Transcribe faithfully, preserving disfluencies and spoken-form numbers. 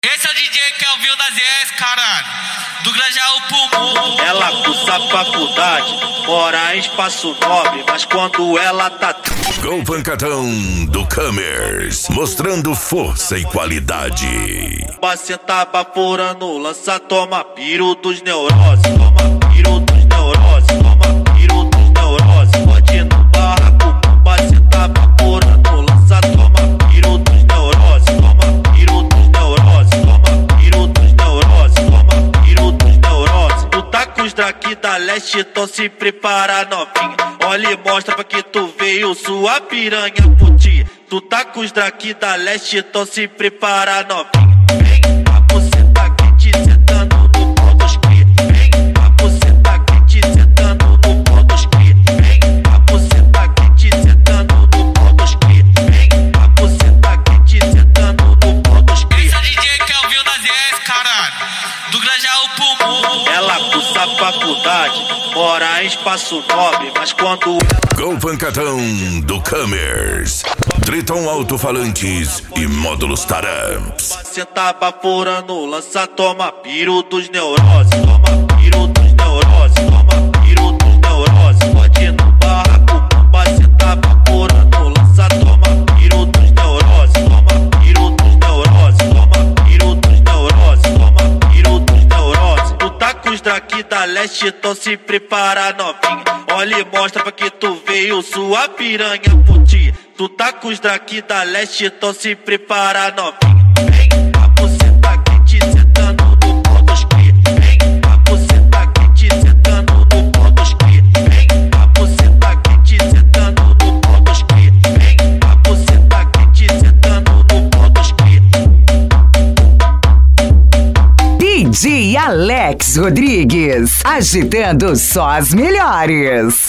Esse é o D J Kelvin das S, caralho. Do Grajaú pro Morro. Ela cursa faculdade, mora em Espaço Nobre, mas quando ela tá... Com o pancadão do Camers, mostrando força e qualidade. Bacenta baforando, lança, toma piro dos neuroses. Toma piro dos neuroses, toma piro dos neuroses. Pode ir no barraco, bacenta baforando, lança, toma piro dos neuroses. Toma piro dos neuroses, toma piro dos neuroses, toma piro dos neuroses. Tu tá com os draki da leste, então se prepara novinha. Olha e mostra pra que tu veio sua piranha putinha. Tu tá com os draki da leste, então se prepara novinha. Vem, a você tá quente, sentando no pão dos cria. Vem, a você tá quente, sentando no pão dos cria. Vem, a você tá quente, sentando no pão dos cria. Vem, a você tá quente, sentando no pão dos cria. Esse é o D J Kelvin das S, caralho. Do Grajaú pro Morro. Ela cursa faculdade, mora em Espaço Nobre, mas quando... Com o pancadão do Camers, Triton Alto-Falantes e módulos Taramps. Senta baforando, lança, toma piro dos neuroses. Toma piro dos neuroses, toma piro dos neuroses. Pode ir no barraco, bacenta baforando, lança, toma piro dos neuroses. Toma piro dos neuroses, toma piro dos neuroses, toma piro dos neuroses. Tu tá com os draki da leste, então se prepara novinha. Olha e mostra pra que tu veio sua piranha putinha. Tu tá com os draki da leste, então se prepara novinha. Vem, a você tá quente, sentando no pão dos cria. Vem, a você tá quente, sentando no pão dos cria. Vem, a você tá quente, sentando no pão dos cria. Vem, a você tá quente, sentando no pão dos cria. D J Alex Rodrigues, agitando só as melhores.